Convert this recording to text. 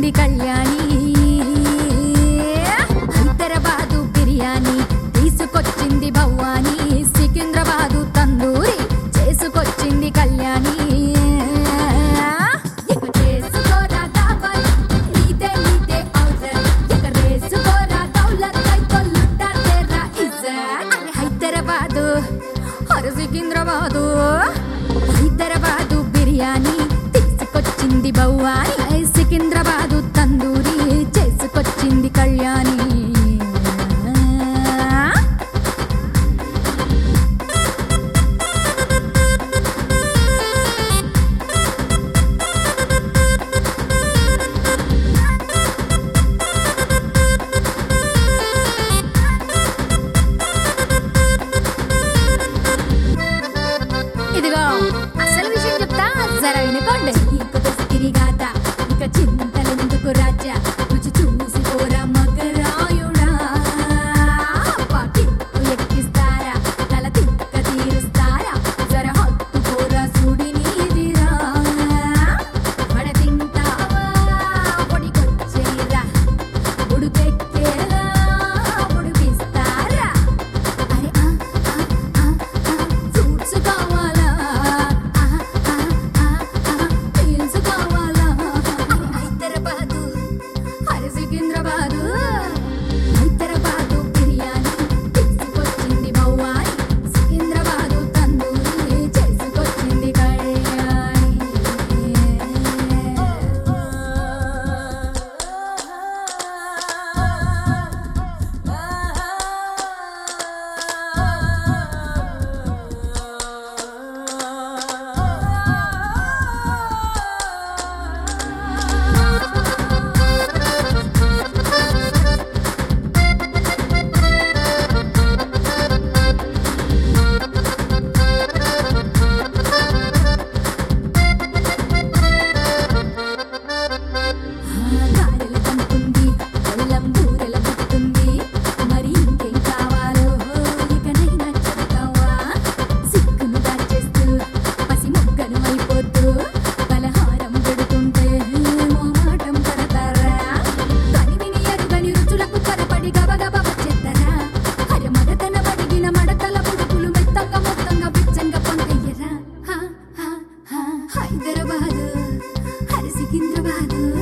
తీసుకొచ్చింది కళ్యాణి. హైదరాబాదు బిర్యానీ తీసుకొచ్చింది భవానీ. సికింద్రాబాదు తందూరి చేసుకొచ్చింది కళ్యాణి. సికింద్రాబాదు హైదరాబాదు బిర్యానీ తీసుకొచ్చింది భవానీ. సికింద్రాబాదు తందూరి చేసుకొచ్చింది కళ్యాణి. ఇదిగో అసలు విషయం చెప్తా, జర వినుకోండి. తిరిగాత ఇక చింతలెందుకు రాజా, రుచి చూసి పోరా మగరాయుడా. పాకిట్టు ఎక్కిస్తారా, తల తిక్క తీరుస్తారా, జర హత్తు పోరా సుడి నీదిరా. వడ తింటావా పొడికొచ్చేరా, ఉడుకెక్కేలా ఉడిపిస్తారా. అరే ఫ్రూట్స్ కావాలా, పీల్స్ కావాలా. హైదరాబాదు హరి సికింద్రాబాదు హైదరాబాదు బిర్యానీ తీసుకొచ్చింది భవానీ. సికింద్రాబాదు తందూరి చేసుకొచ్చింది కళ్యాణి. గారెల తంతుంది, బెల్లం బూరెల పుట్టుంది, మరి ఇంకేం కావాలో ఇకనైనా చెబుతావా. సిగ్గును దాచేస్తూ పసి మొగ్గను అయిపోతూ పలహారం పెడుతుంటే మోమాటం పడతారా. కనివిని ఎరుగని రుచులకు త్వరపడి గబగబ వచ్చేద్దరా. అరే మడతన పడిగిన మడతల పుడుకులు మెత్తంగా మొత్తంగా పిచ్చంగా పొందయ్యరా. హైదరాబాదు హరి సికింద్రాబాదు